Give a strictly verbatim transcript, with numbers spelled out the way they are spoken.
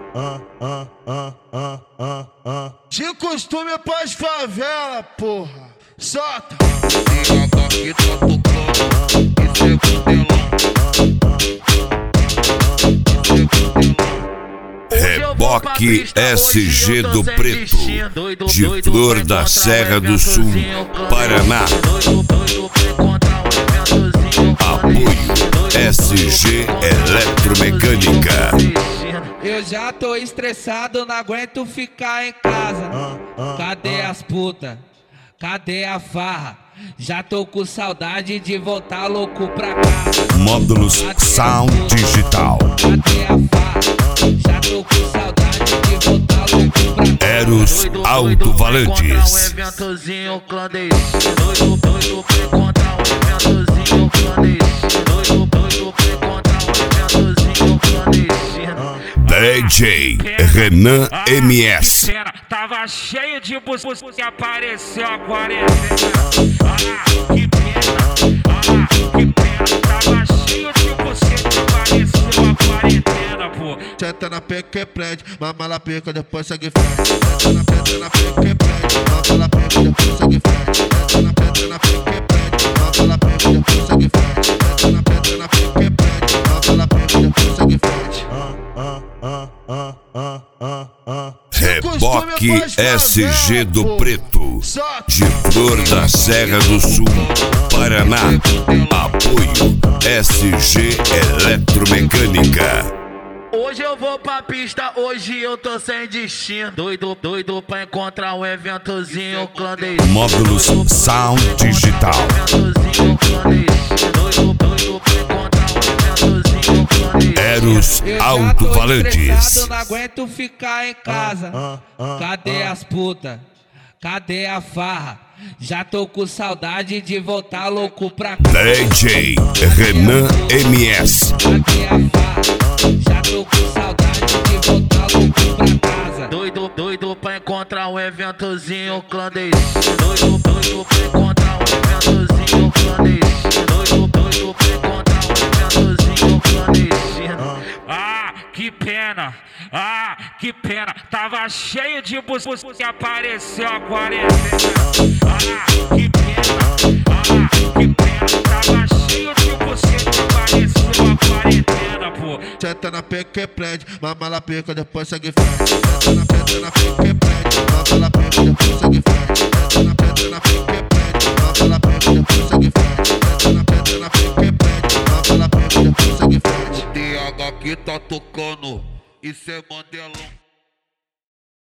De costume pras favela, porra. Solta. Aqui tá tocando, isso é Reboque S G do Preto, de Flor da Serra do Sul, Paraná. Apoio S G Eletromecânica. Eu já tô estressado, não aguento ficar em casa. Cadê as putas? Cadê a farra? Já tô com saudade de voltar louco pra casa. Módulos Sound Digital. Cadê a farra? Já tô com saudade de voltar louco pra casa. Eros Alto-Valantes. Eventozinho clandestino, doido, doido pra encontrar um eventozinho clandestino, doido, doido pra encontrar um eventozinho clandestino. D J Renan M S. Tava cheio de bus que apareceu a quarentena. Ah, que pena, ah, que pena. Tava cheio de você que apareceu a quarentena, pô. Senta na pica e prende, mama na pica, depois segue frente. Senta na pica, na pica e prende, mama na pica, depois segue frente. Senta na pica, na pica e prende, mama na pica, depois segue frente. Senta na pica, na pica e prende, mama na pica, depois segue frente. Reboque S G do Preto, de Flor da Serra do Sul, Paraná. Apoio S G Eletromecânica. Hoje eu vou pra pista, hoje eu tô sem destino. Doido, doido pra encontrar um eventozinho clandestino. Módulos Sound Digital. Eventozinho clandestino, doido, doido pra encontrar um eventozinho clandestino. Eros Alto-Valantes. Não aguento ficar em casa. Cadê as putas? Cadê a farra? Já tô com saudade de voltar louco pra casa. D J Renan M S. Cadê a farra? Já tô com saudade de voltar louco pra casa. Doido, doido pra encontrar um eventozinho clandestino. Doido, doido pra encontrar um eventozinho clandestino. Doido, doido pra encontrar um eventozinho clandestino. Ah, que pena, ah, que pena. Tava cheio de bus que apareceu a quarentena. Ah, que pena, ah, que pena. Tava cheio de você que apareceu a quarentena, pô. Senta na pica e prende, mama na pica, depois segue frente. Senta na pica, na pica e prende, mama na pica, depois segue frente. Senta na pica, na pica e prende, mama na pica, depois segue frente. Senta na pica, na pica e prende, mama na pica, depois segue frente. O D H aqui tá tocando, isso é Mandelão.